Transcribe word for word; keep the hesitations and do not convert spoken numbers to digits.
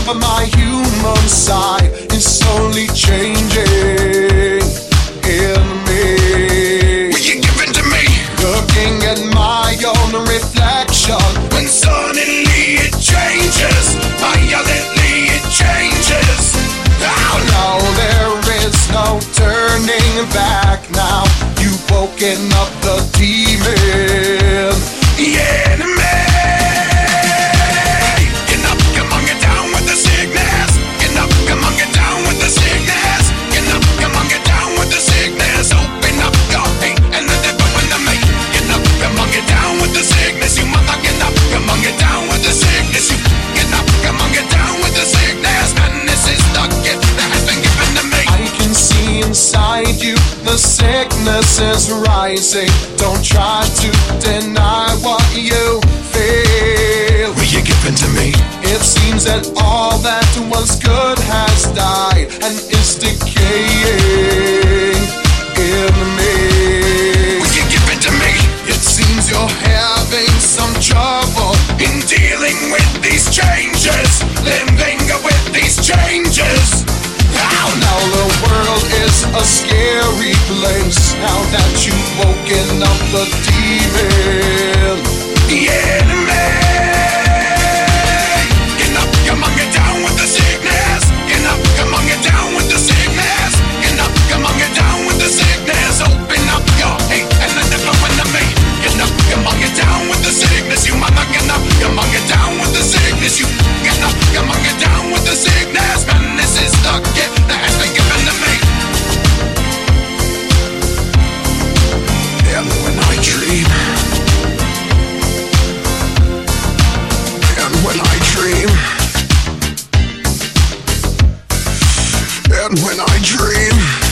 my human side is slowly changing in me. Will you give it to me? Looking at my own reflection, When suddenly it changes, violently it changes. oh no, there is no turning back now. You've woken up the demon. The enemy. Get up, come on, get down with the sickness. Get up, come on, get down with the sickness. Get up, come on, get down with the sickness. Open up your hate and let it open to me. Get up, come on, get down with the sickness. You mother, get up, come on, get down with the sickness. You get up, come on, get down with the sickness. And this is the gift that has been given to me. I can see inside you, the sickness is rising. Don't try to deny what you feel. Will you give it to me? It seems that all that was good has died and is decaying in me. Will you give it to me? It seems you're having some trouble In dealing with these changes, living with these changes. now. Now the world is a scary place now that you've woken up the demon. The enemy. Get up, come on, get down with the sickness. Get up, come on, get down with the sickness. Get up, come on, get down with the sickness. Open up your hate and let it flow into me. Get up, come on, get down with the sickness. You mama, get up, come on, get down with the sickness. You get up, come on, get down with the sickness. Man, this is the gift that has been given to me. And when I dream, and when I dream, and when I dream.